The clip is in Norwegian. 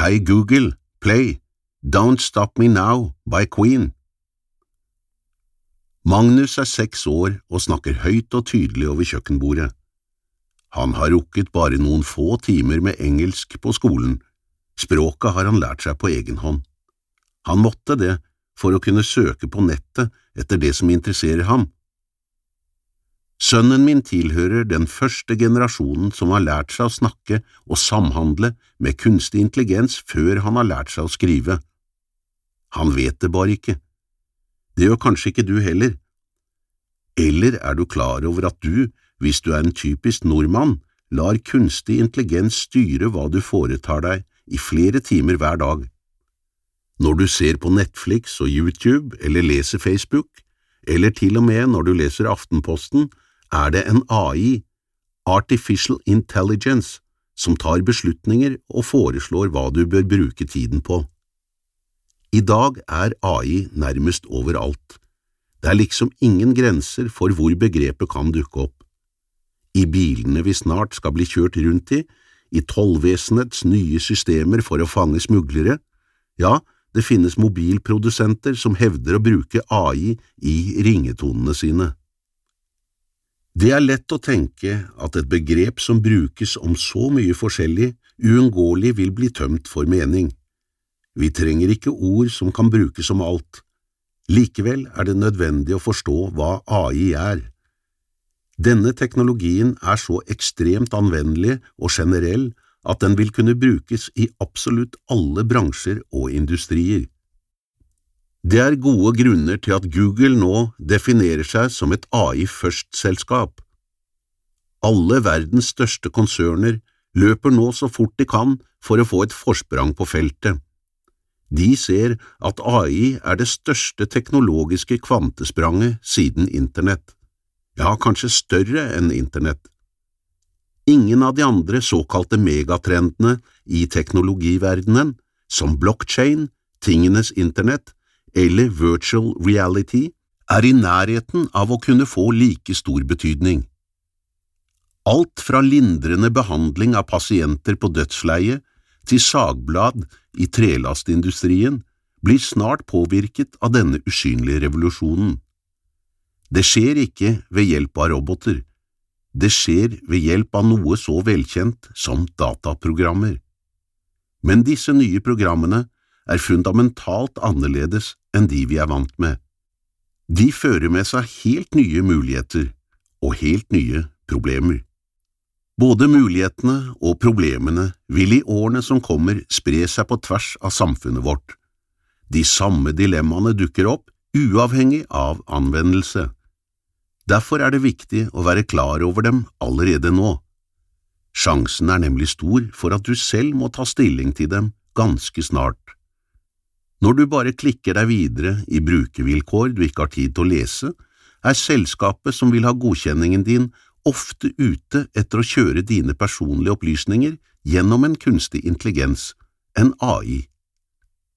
Hei Google, play Don't Stop Me Now by Queen. Magnus 6 år og snakker høyt og tydelig over kjøkkenbordet. Han har rukket bare noen få timer med engelsk på skolen. Språket har han lært seg på egen hånd. Han måtte det for å kunne søke på nettet etter det som interesserer ham. Sønnen min tilhører den første generasjonen som har lært seg å snakke og samhandle med kunstig intelligens før han har lært seg å skrive. Han vet det bare ikke. Det gjør kanskje ikke du heller. Eller er du klar over at du, hvis du er en typisk nordmann, lar kunstig intelligens styre hva du foretar deg i flere timer hver dag? Når du ser på Netflix og YouTube eller leser Facebook, eller til og med når du leser Aftenposten, er det en AI, Artificial Intelligence, som tar beslutninger og foreslår hva du bør bruke tiden på. I dag er AI nærmest overalt. Det er liksom ingen grenser for hvor begrepet kan dukke opp. I bilene vi snart skal bli kjørt rundt i tollvesenets nye systemer for å fange smuglere, ja, det finnes mobilprodusenter som hevder å bruke AI i ringetonene sine. Det er lett å tenke at et begrep som brukes om så mye forskjellig, uunngåelig vil bli tømt for mening. Vi trenger ikke ord som kan brukes om alt. Likevel er det nødvendig å forstå hva AI er. Denne teknologien er så ekstremt anvendelig og generell at den vil kunne brukes i absolutt alle bransjer og industrier. Det er gode grunner til at Google nå definerer seg som et AI-først-selskap. Alle verdens største konserner løper nå så fort de kan for å få et forsprang på feltet. De ser at AI er det største teknologiske kvantespranget siden internett. Ja, kanskje større enn internett. Ingen av de andre såkalte megatrendene i teknologiverdenen, som blockchain, tingenes internett eller virtual reality, er i nærheten av å kunne få like stor betydning. Alt fra lindrende behandling av pasienter på dødsleie til sagblad i trelastindustrien blir snart påvirket av denne usynlige revolusjonen. Det skjer ikke ved hjelp av roboter. Det skjer ved hjelp av noe så velkjent som dataprogrammer. Men disse nye programmene er fundamentalt annerledes enn de vi er vant med. De fører med seg helt nye muligheter og helt nye problemer. Både mulighetene og problemene vil i årene som kommer spre seg på tvers av samfunnet vårt. De samme dilemmaene dukker opp, uavhengig av anvendelse. Derfor er det viktig å være klar over dem allerede nå. Sjansen er nemlig stor for at du selv må ta stilling til dem ganske snart. Når du bare klikker deg videre i brukervilkår du ikke har tid til å lese, er selskapet som vil ha godkjenningen din ofte ute etter å kjøre dine personlige opplysninger gjennom en kunstig intelligens, en AI.